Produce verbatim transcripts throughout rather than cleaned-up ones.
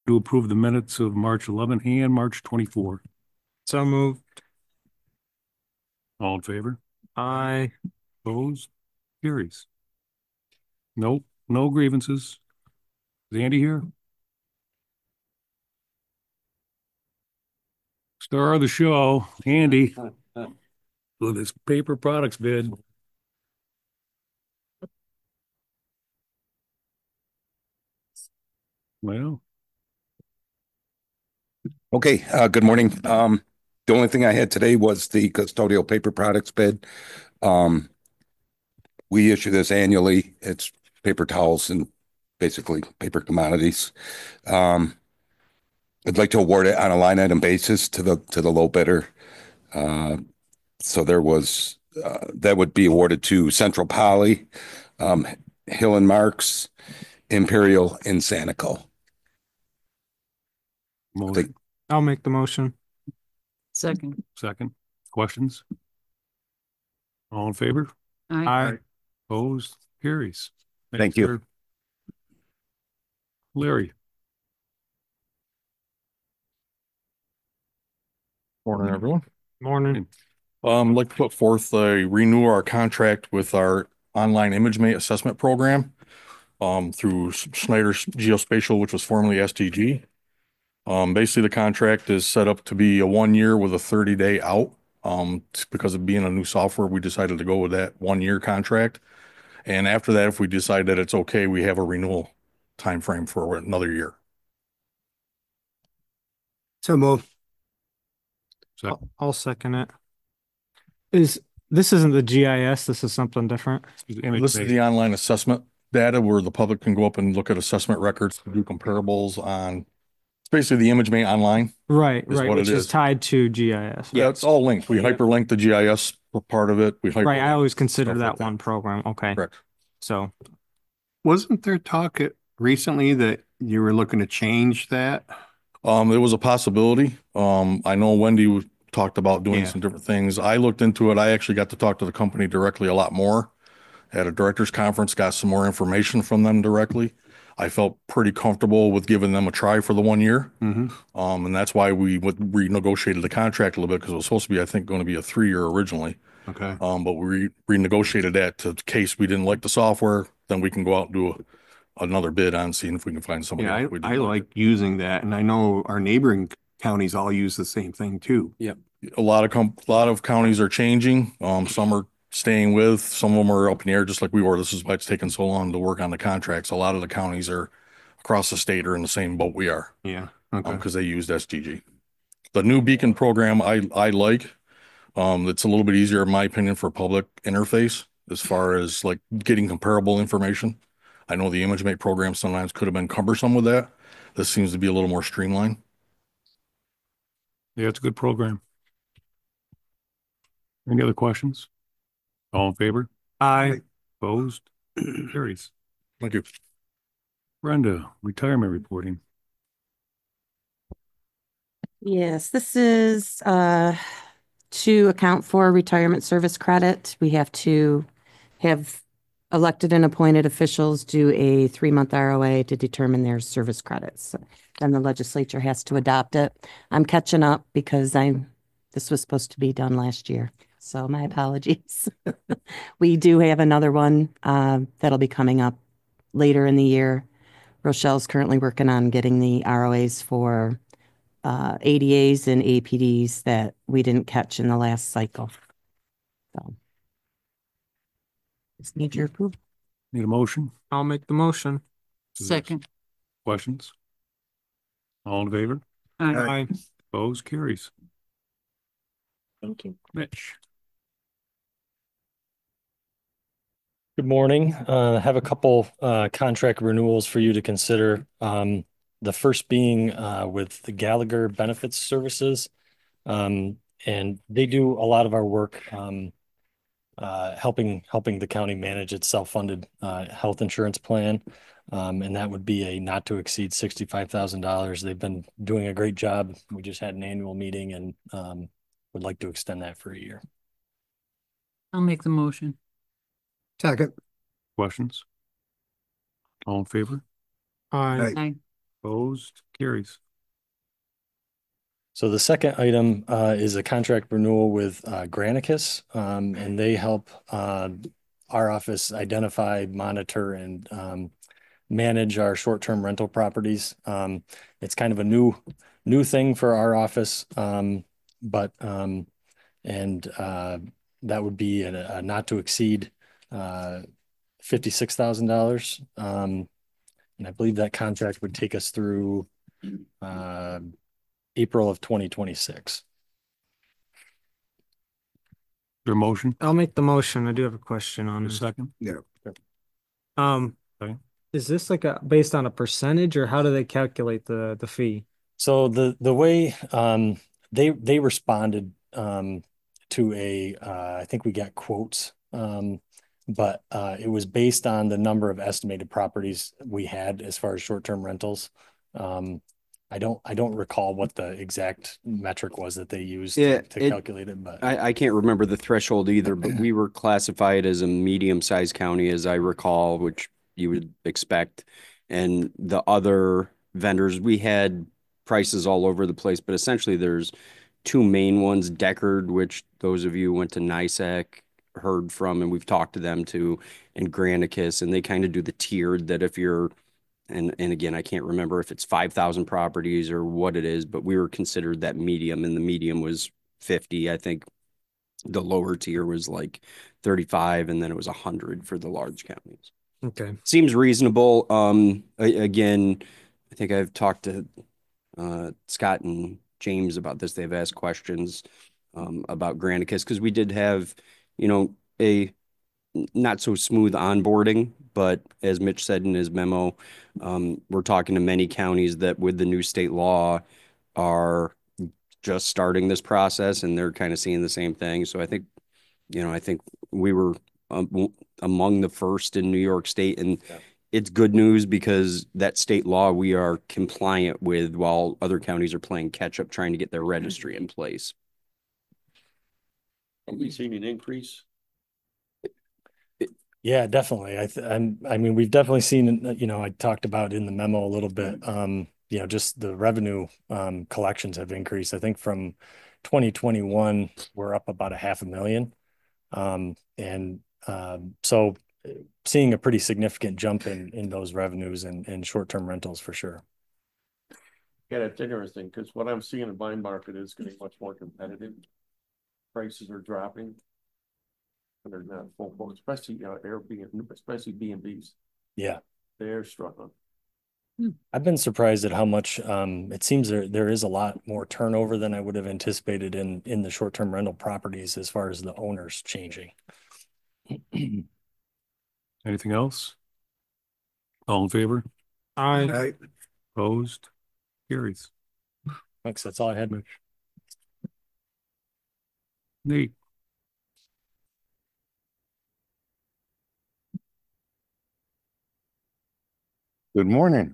to approve the minutes of March eleventh and March twenty-fourth. So moved. All in favor? Aye. Opposed? Carries. Nope, no grievances. Is Andy here? Star of the show, Andy, with his paper products bid. Well, Okay, uh, good morning. Um, the only thing I had today was the custodial paper products bid. Um, we issue this annually. It's paper towels and basically paper commodities. Um, I'd like to award it on a line item basis to the to the low bidder. Uh, so there was uh, that would be awarded to Central Poly, um, Hill and Marks, Imperial, and Sanico. motion. I'll make the motion. Second. Second. Questions? All in favor? Aye. Aye. Opposed? Carries. Thank you. Sir. Larry. Morning, everyone. Morning. Um, I'd like to put forth a renew our contract with our online ImageMate assessment program um, through Schneider Geospatial, which was formerly S T G. Um, basically, the contract is set up to be a one year with a thirty day out. Um, because of being a new software, we decided to go with that one year contract. And after that, if we decide that it's okay, we have a renewal time frame for another year. So moved. Second. I'll second it. Is this isn't the G I S? This is something different. This is the online assessment data where the public can go up and look at assessment records, do comparables on. It's basically the ImageMate online. Right, Is right, what which it is is. tied to G I S. Yeah, it's all linked. We hyperlink the G I S part of it. We hyper Right, I always consider stuff that like that. one program. Okay, Correct. so Wasn't there talk at- recently that you were looking to change that? Um, it was a possibility. Um, I know Wendy w- talked about doing Yeah. some different things. I looked into it. I actually got to talk to the company directly a lot more at a directors conference, got some more information from them directly. I felt pretty comfortable with giving them a try for the one year. Mm-hmm. Um, and that's why we would renegotiated the contract a little bit because it was supposed to be, I think, going to be a three year originally. Okay. Um, but we renegotiated that to case we didn't like the software, then we can go out and do a, another bid on seeing if we can find somebody. Yeah, I, else we do I like it. using that, and I know our neighboring counties all use the same thing too. A lot of com a lot of counties are changing. Um, some are staying with, some of them are up in the air, just like we were. This is why it's taken so long to work on the contracts. A lot of the counties are across the state are in the same boat we are, Yeah. um, Okay. because they used S D G. The new Beacon program I I like. Um, it's a little bit easier, in my opinion, for public interface as far as like getting comparable information. I know the ImageMate program sometimes could have been cumbersome with that. This seems to be a little more streamlined. Yeah, it's a good program. Any other questions? All in favor? I Opposed? Carries. Thank you. Brenda, retirement reporting. Yes, this is uh to account for retirement service credit. We have to have elected and appointed officials do a three-month R O A to determine their service credits. Then the legislature has to adopt it. I'm catching up because I'm this was supposed to be done last year. So my apologies. We do have another one uh, that'll be coming up later in the year. Rochelle's currently working on getting the R O As for uh, A D As and A P Ds that we didn't catch in the last cycle. So just need your approval. Need a motion? I'll make the motion. Second. Questions? All in favor? Aye. Opposed? Carries. Thank you. Mitch. Good morning. Uh, I have a couple uh, contract renewals for you to consider. Um, the first being uh, with the Gallagher Benefits Services. Um, and they do a lot of our work um, uh, helping helping the county manage its self-funded uh, health insurance plan. Um, and that would be a not to exceed sixty-five thousand dollars. They've been doing a great job. We just had an annual meeting and um, would like to extend that for a year. I'll make the motion. Second. Questions? All in favor? Aye. Aye. Opposed, carries. So the second item uh, is a contract renewal with uh, Granicus, um, and they help uh, our office identify, monitor, and um, manage our short-term rental properties. Um, it's kind of a new new thing for our office, um, but um, and uh, that would be a, a not to exceed uh, fifty-six thousand dollars. Um, and I believe that contract would take us through uh, April of twenty twenty-six. Your motion, I'll make the motion. I do have a question on a this. second? Um, Okay. is this like a based on a percentage or how do they calculate the the fee? So the the way um, they they responded um, to a uh, I think we got quotes, um, but uh, it was based on the number of estimated properties we had as far as short-term rentals. Um, I don't I don't recall what the exact metric was that they used Yeah, to it- calculate it, but I, I can't remember the threshold either, but we were classified as a medium-sized county, as I recall, which you would expect. And the other vendors, we had prices all over the place, but essentially there's two main ones, Deckard, which those of you who went to NISAC heard from, and we've talked to them too, and Granicus, and they kind of do the tiered that if you're and and again, I can't remember if it's five thousand properties or what it is, but we were considered that medium, and the medium was fifty. I think the lower tier was like thirty-five, and then it was one hundred for the large counties. Okay. Seems reasonable. Um, a- again, I think I've talked to uh, Scott and James about this. They've asked questions um, about Granicus because we did have, you know, a not so smooth onboarding, but as Mitch said in his memo, um, we're talking to many counties that with the new state law are just starting this process and they're kind of seeing the same thing. So I think, you know, I think we were um, among the first in New York State, and yeah. It's good news because that state law we are compliant with while other counties are playing catch up trying to get their registry in place. Have we seen an increase? yeah, definitely. I th I'm, I mean, we've definitely seen, you know, I talked about in the memo a little bit, um, you know, just the revenue um, collections have increased. I think from twenty twenty-one, we're up about a half a million. Um, and um, so seeing a pretty significant jump in, in those revenues and, and short-term rentals for sure. Yeah, that's interesting because what I'm seeing in the bond market is getting much more competitive. Prices are dropping. And they're not full quote, especially uh, Airbnb, especially B and Bs. Yeah. They're struggling. I've been surprised at how much um, it seems there there is a lot more turnover than I would have anticipated in in the short-term rental properties as far as the owners changing. Anything else? All in favor? I Opposed, carries. Thanks. That's all I had. Nate, Good morning.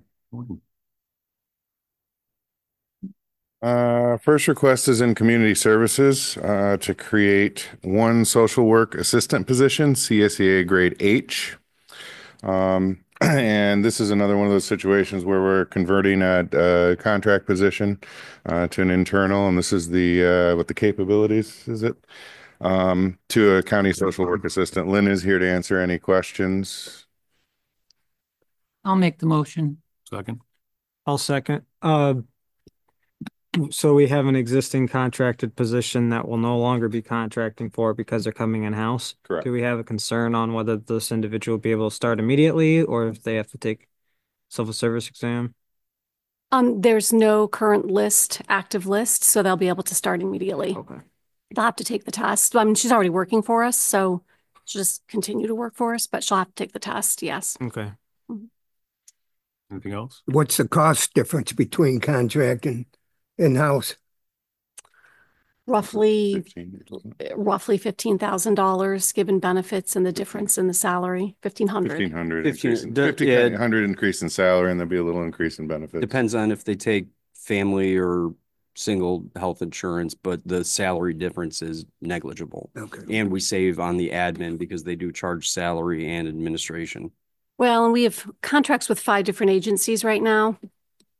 Uh, first request is in community services, uh, to create one social work assistant position, C S E A grade H. Um, and this is another one of those situations where we're converting a, a contract position, uh, to an internal, and this is the, uh, what the capabilities, is it? Um, to a county social work assistant. Lynn is here to answer any questions. I'll make the motion. second. I'll second. Uh, so we have an existing contracted position that will no longer be contracting for because they're coming in-house. Correct. Do we have a concern on whether this individual will be able to start immediately or if they have to take civil service exam? Um, there's no current list, active list, so they'll be able to start immediately. Okay. They'll have to take the test. I mean, she's already working for us, so she'll just continue to work for us, but she'll have to take the test, yes. Okay. Anything else? What's the cost difference between contract and in-house? Roughly, fifteen, roughly fifteen thousand dollars, given benefits and the difference in the salary, fifteen hundred. fifteen hundred Fifteen- increase in, the- fifteen yeah. hundred increase in salary, and there'll be a little increase in benefits. Depends on if they take family or single health insurance, but the salary difference is negligible. Okay. And we save on the admin because they do charge salary and administration. Well, and we have contracts with five different agencies right now.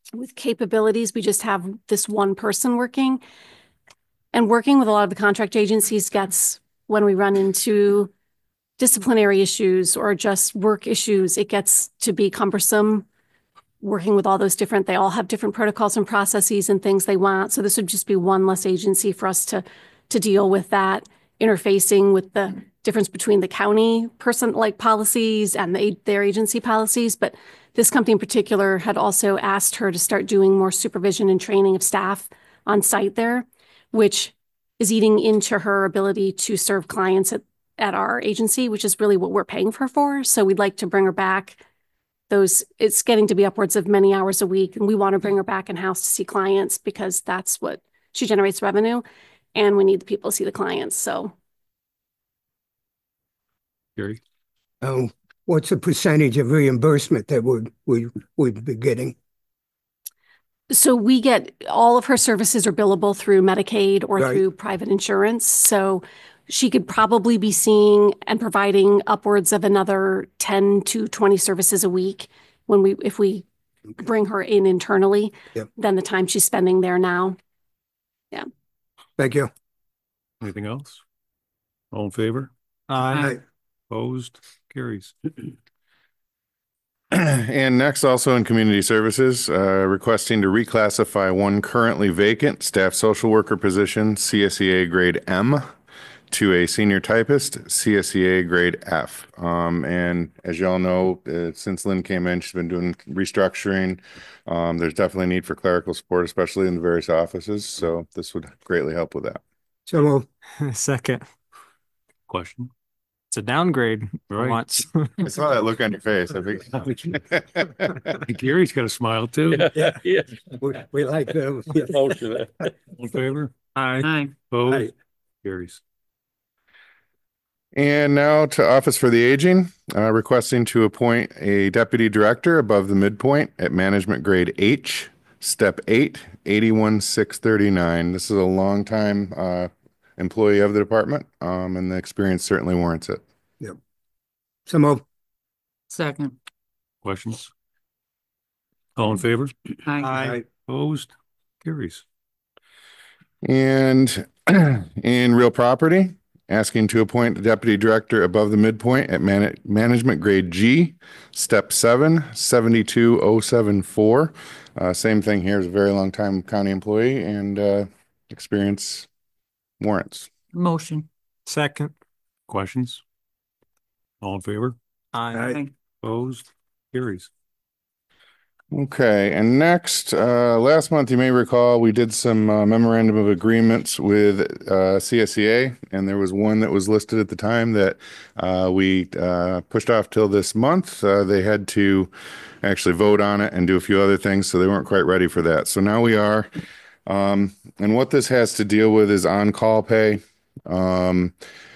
with capabilities. We just have this one person working. And working with a lot of the contract agencies gets, when we run into disciplinary issues or just work issues, it gets to be cumbersome working with all those different, they all have different protocols and processes and things they want. So this would just be one less agency for us to, to deal with that, interfacing with the difference between the county person like policies and the, their agency policies. But this company in particular had also asked her to start doing more supervision and training of staff on site there, which is eating into her ability to serve clients at, at our agency, which is really what we're paying her for. So we'd like to bring her back. Those, it's getting to be upwards of many hours a week, and we want to bring her back in-house to see clients because that's what she generates revenue, and we need the people to see the clients. So Gary? Oh, what's the percentage of reimbursement that would we would be getting? So we get all of her services are billable through Medicaid or Right. through private insurance. So she could probably be seeing and providing upwards of another ten to twenty services a week when we, if we bring her in internally, Yep. than the time she's spending there now. Yeah. Thank you. Anything else? All in favor? Aye. Opposed? Carries. And next, also in community services, uh, requesting to reclassify one currently vacant staff social worker position, C S E A grade M, to a senior typist, C S E A grade F. Um, and as y'all know, uh, since Lynn came in, she's been doing restructuring. Um, there's definitely need for clerical support, especially in the various offices. So this would greatly help with that. So moved. Second, Question? it's a downgrade for Right. once. I saw that look on your face. I think. Gary's got a smile too. Yeah, yeah. We, we like them. Motion. All in favor? Aye. Aye. Opposed? Carries. And now to Office for the Aging, uh, requesting to appoint a deputy director above the midpoint at management grade H, step eight, eighty-one six thirty-nine. This is a longtime uh, employee of the department, um, and the experience certainly warrants it. Yep. So moved. Second. Questions? All in favor? Aye. Opposed? Carries. And in real property, asking to appoint the deputy director above the midpoint at man- management grade G, step seven, seventy-two oh seven four. Uh, same thing here, is a very long time county employee and uh, experience warrants. Motion. Second. Questions? All in favor? Aye. Opposed? Carries. Okay, and next, uh, last month, you may recall, we did some uh, memorandum of agreements with uh, C S E A, and there was one that was listed at the time that uh, we uh, pushed off till this month. Uh, they had to actually vote on it and do a few other things, so they weren't quite ready for that. So now we are. Um, and what this has to deal with is on-call pay. Um,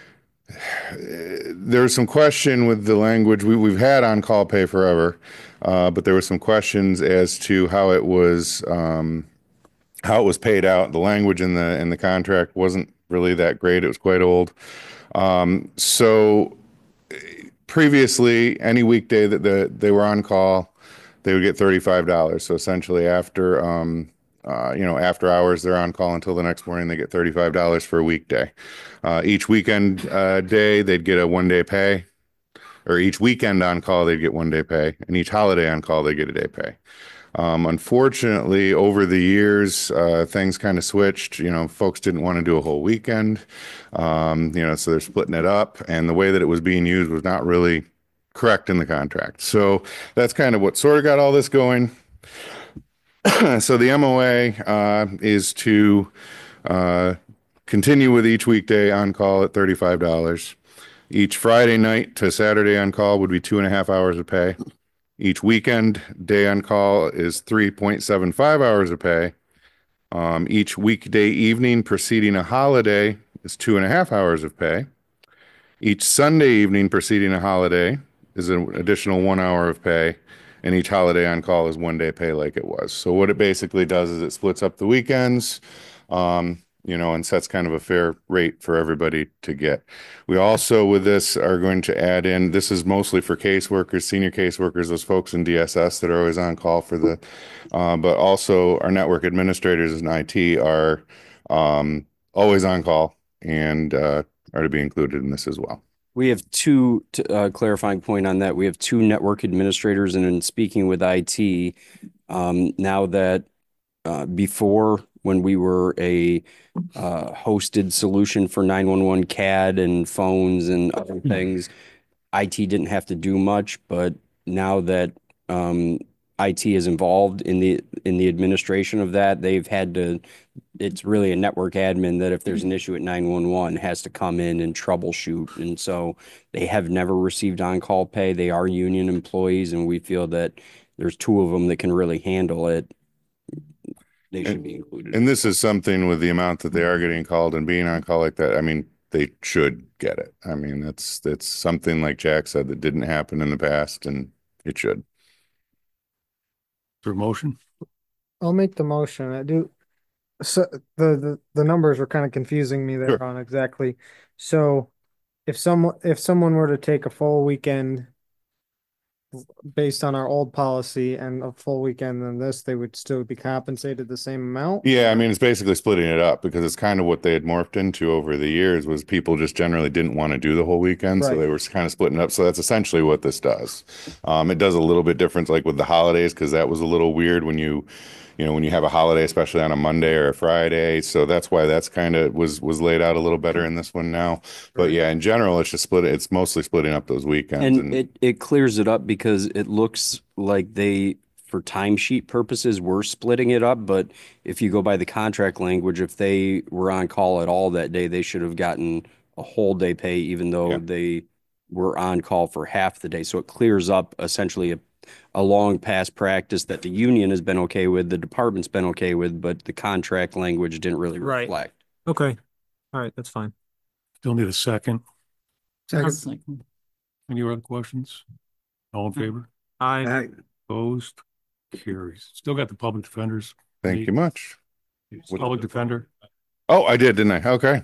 there's some question with the language. We, we've had on-call pay forever. Uh, but there were some questions as to how it was um, how it was paid out. The language in the in the contract wasn't really that great. It was quite old. Um, so previously, any weekday that the, they were on call, they would get thirty-five dollars. So essentially, after um, uh, you know after hours, they're on call until the next morning. They get thirty-five dollars for a weekday. Uh, each weekend uh, day, they'd get a one day pay. Or each weekend on call, they'd get one day pay, and each holiday on call, they get a day pay. Um, unfortunately, over the years, uh, things kind of switched. You know, folks didn't want to do a whole weekend, um, you know, so they're splitting it up, and the way that it was being used was not really correct in the contract. So that's kind of what sort of got all this going. So the M O A uh, is to uh, continue with each weekday on call at thirty-five dollars. Each Friday night to Saturday on call would be two and a half hours of pay. Each weekend day on call is three point seven five hours of pay. Um, each weekday evening preceding a holiday is two and a half hours of pay. Each Sunday evening preceding a holiday is an additional one hour of pay. And each holiday on call is one day pay like it was. So what it basically does is it splits up the weekends. Um, you know, and sets kind of a fair rate for everybody to get. We also, with this, are going to add in, this is mostly for caseworkers, senior caseworkers, those folks in D S S that are always on call for the, uh, but also our network administrators in I T are um, always on call and uh, are to be included in this as well. We have two, t- uh, clarifying point on that. We have two network administrators, and in speaking with I T, um, now that, uh, before when we were a, uh, hosted solution for nine one one C A D and phones and other things, I T didn't have to do much, but now that, um, I T is involved in the, in the administration of that, they've had to, it's really a network admin that if there's an issue at nine one one has to come in and troubleshoot. And so they have never received on-call pay. They are union employees, and we feel that there's two of them that can really handle it. They should be included. And this is something with the amount that they are getting called and being on call like that. I mean, they should get it. I mean, that's, that's something like Jack said that didn't happen in the past, and it should. Is there a motion? I'll make the motion. I do. So the, the, the numbers were kind of confusing me there Sure. on exactly. So if someone, if someone were to take a full weekend based on our old policy and a full weekend than this, they would still be compensated the same amount? Yeah, I mean, it's basically splitting it up because it's kind of what they had morphed into over the years was people just generally didn't want to do the whole weekend. So Right. they were kind of splitting it up. So that's essentially what this does. Um, it does a little bit different like with the holidays because that was a little weird when you, you know, when you have a holiday, especially on a Monday or a Friday. So that's why that's kind of was was laid out a little better in this one now. But yeah, in general, it's just split. It's mostly splitting up those weekends. And it, it clears it up because it looks like they, for timesheet purposes, were splitting it up. But if you go by the contract language, if they were on call at all that day, they should have gotten a whole day pay, even though Yeah. they were on call for half the day. So it clears up essentially a, a long past practice that the union has been okay with, the department's been okay with, but the contract language didn't really Right. reflect. Okay. All right, that's fine. Still need a second. I'll Second. second. Any other questions? All in favor? I, Aye. Opposed? Carries. Still got the public defenders. Thank you much. Public defender. Oh, I did, didn't I? Okay.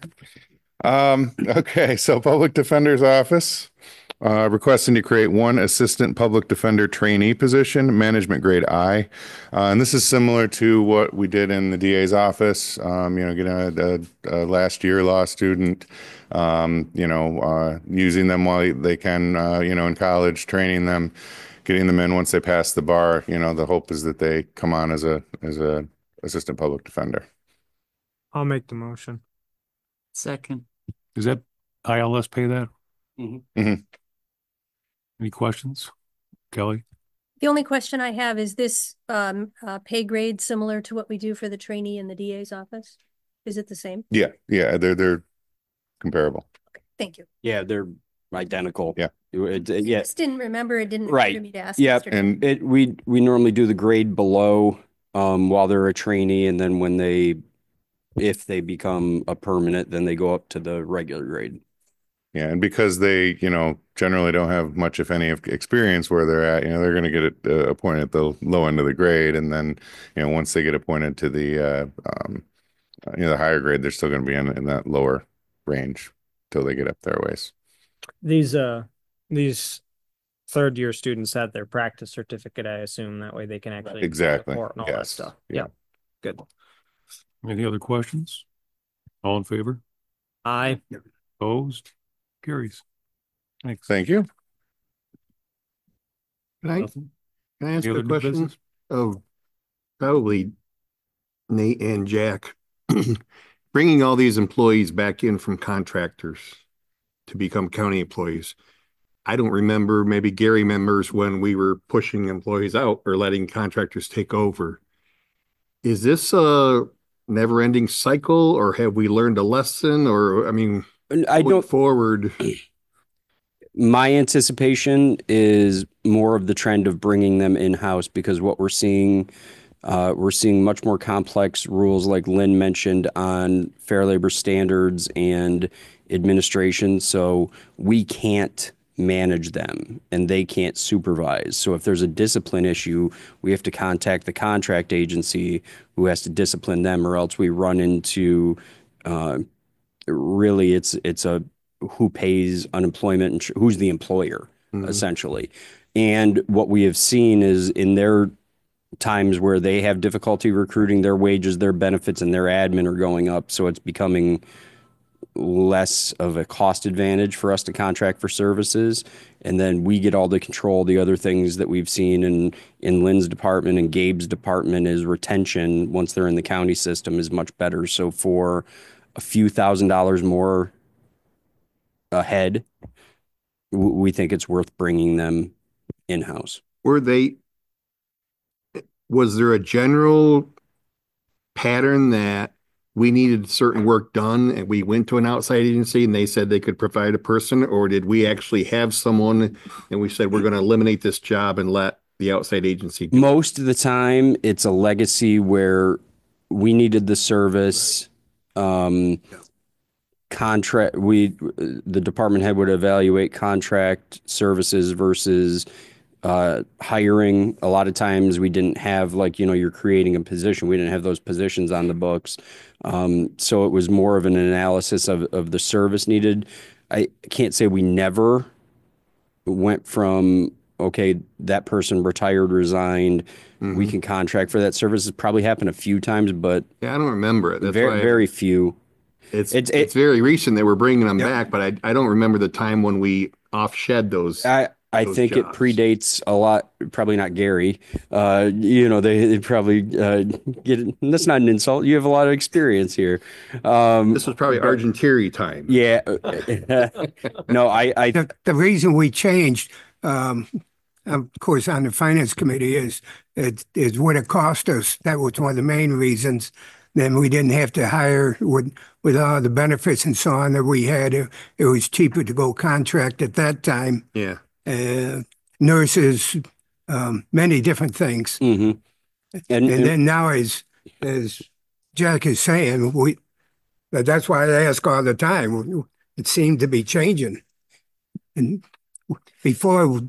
Um, okay, so Public Defender's Office, uh, requesting to create one Assistant Public Defender Trainee position, Management Grade I. Uh, and this is similar to what we did in the D A's office. Um, you know, getting a, a, a last year law student, um, you know, uh, using them while they can, uh, you know, in college, training them, getting them in once they pass the bar. You know, the hope is that they come on as a, as a Assistant Public Defender. I'll make the motion. Second. Does that I L S pay that? Mhm. Mhm. Any questions? Kelly? The only question I have is this um uh pay grade similar to what we do for the trainee in the D A's office? Is it the same? Yeah, yeah, they're, they're comparable. Thank you. Yeah, they're identical. Yeah. It- it- yeah. Just didn't remember. It didn't Right. occur to me to ask. Yeah, yesterday. And It, we, we normally do the grade below, um, while they're a trainee, and then when they, if they become a permanent, then they go up to the regular grade. yeah, and because they, you know, generally don't have much, if any, of experience where they're at, you know, they're going to get it, uh, appointed at the low end of the grade, and then, you know, once they get appointed to the, uh, um, uh, you know, the higher grade, they're still going to be in, in that lower range till they get up their ways. These, uh, these third year students have their practice certificate, I assume. That way they can actually. Exactly. report and all that Yes. stuff. Yeah. Yeah. Good. Any other questions? All in favor? I, Opposed? Carries. Thanks. Thank you. Can I, Nothing? can I ask Any a other new question business? of probably Nate and Jack? Bringing all these employees back in from contractors to become county employees. I don't remember, maybe Gary remembers when we were pushing employees out or letting contractors take over. Is this a never ending cycle, or have we learned a lesson? Or, I mean, And I going don't, forward, my anticipation is more of the trend of bringing them in-house, because what we're seeing, uh, we're seeing much more complex rules, like Lynn mentioned, on Fair Labor Standards and administration. So we can't manage them and they can't supervise. So if there's a discipline issue, we have to contact the contract agency who has to discipline them, or else we run into uh, really it's, it's a, who pays unemployment and who's the employer, Mhm. essentially. And what we have seen is in their times where they have difficulty recruiting, their wages, their benefits, and their admin are going up. So it's becoming less of a cost advantage for us to contract for services. And then we get all the control. The other things that we've seen in, in Lynn's department and Gabe's department is retention once they're in the county system is much better. So for a few thousand dollars more ahead, w- we think it's worth bringing them in-house. Were they, was there a general pattern that we needed certain work done and we went to an outside agency and they said they could provide a person, or did we actually have someone and we said we're going to eliminate this job and let the outside agency do it? Most of the time, it's a legacy where we needed the service. Um, contract, we, the department head would evaluate contract services versus uh, hiring. A lot of times we didn't have, like, you know, you're creating a position. We didn't have those positions on the books. Um, so it was more of an analysis of, of the service needed. I can't say we never went from, okay, that person retired, resigned, we can contract for that service. It's probably happened a few times, but Yeah, I don't remember it. That's very, why very few. it's, it's- it's it- very recent that we're bringing them Yeah. back, but I, I don't remember the time when we offshed those. I, I those think jobs. it predates a lot, probably not Gary. Uh, you know, they, they probably uh, get it. That's not an insult. You have a lot of experience here. Um, This was probably Argenteri time. yeah. no, I, I, The, the reason we changed, um, of course, on the finance committee is, is, is what it cost us. That was one of the main reasons. Then we didn't have to hire with, with all the benefits and so on that we had. It, it was cheaper to go contract at that time. Yeah. Uh, nurses, um, many different things. mhm. And, And and then now, as, as Jack is saying, we, but that's why I ask all the time, it seemed to be changing. And before,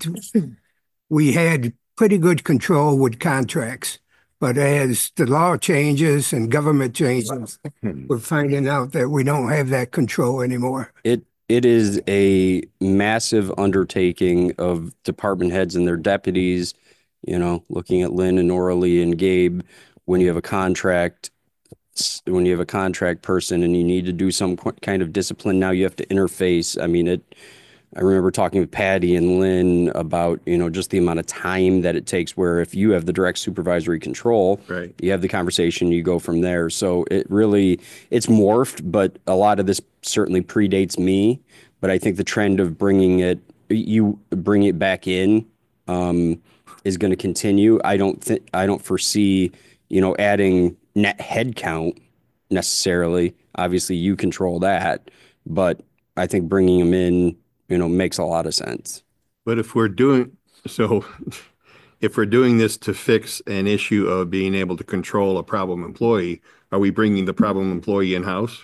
we had pretty good control with contracts, but as the law changes and government changes, we're finding out that we don't have that control anymore. It it is a massive undertaking of department heads and their deputies, you know, looking at Lynn and Oralee and Gabe, when you have a contract, s- when you have a contract person and you need to do some qu- kind of discipline, now you have to interface. I mean, it, I remember talking with Patty and Lynn about, you know, just the amount of time that it takes, where if you have the direct supervisory control, Right. you have the conversation, you go from there. So it really, it's morphed, but a lot of this certainly predates me. But I think the trend of bringing it, you bring it back in, um, is going to continue. I don't think, I don't foresee, you know, adding net head count necessarily. Obviously, you control that, but I think bringing them in, you know, makes a lot of sense. But if we're doing, so if we're doing this to fix an issue of being able to control a problem employee, are we bringing the problem employee in-house?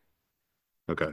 Okay.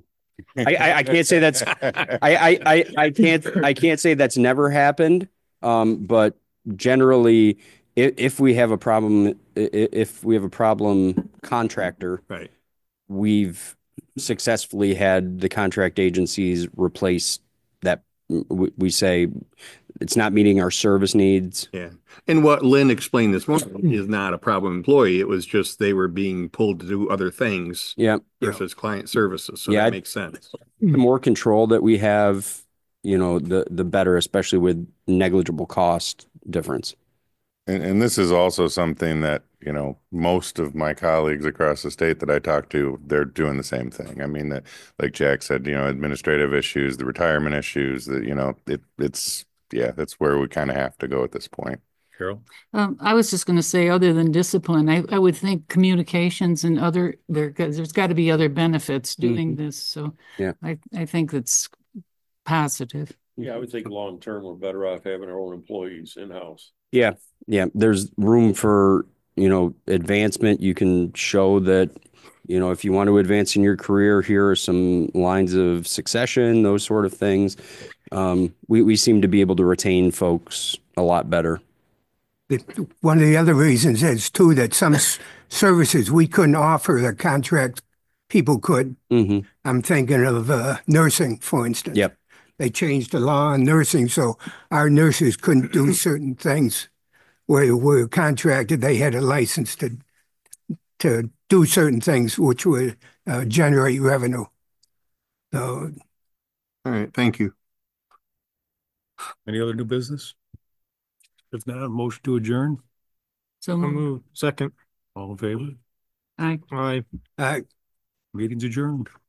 I, I, I can't say that's, I, I, I, I can't, I can't say that's never happened. Um, but generally, if, if we have a problem, i- i- if we have a problem contractor, Right. we've successfully had the contract agencies replace that. We, we say it's not meeting our service needs. Yeah. And what Lynn explained this morning is not a problem employee. It was just they were being pulled to do other things Yeah. versus client services. So Yeah, I- that makes sense. The more control that we have, you know, the, the better, especially with negligible cost difference. And, and this is also something that, you know, most of my colleagues across the state that I talk to, they're doing the same thing. I mean, that, like Jack said, you know, administrative issues, the retirement issues, that, you know, it, it's, yeah, that's where we kind of have to go at this point. Carol? Um, I was just gonna say, other than discipline, I, I would think communications and other, there, there's got to be other benefits doing this, so. Yeah. I, I think that's positive. Yeah, I would think long-term, we're better off having our own employees in-house. Yeah, yeah. There's room for, you know, advancement. You can show that, you know, if you want to advance in your career, here are some lines of succession, those sort of things. Um, we, we seem to be able to retain folks a lot better. The- One of the other reasons is too that some s- services we couldn't offer the contract people could. Mhm. I'm thinking of uh, nursing, for instance. Yep. They changed the law on nursing, so our nurses couldn't do certain things where we're contracted. They had a license to to do certain things which would uh, generate revenue. So, All right, thank you. Any other new business? If not, a motion to adjourn, So I'll moved. move. Second. all in favor? Aye. Aye. uh, Meeting's adjourned.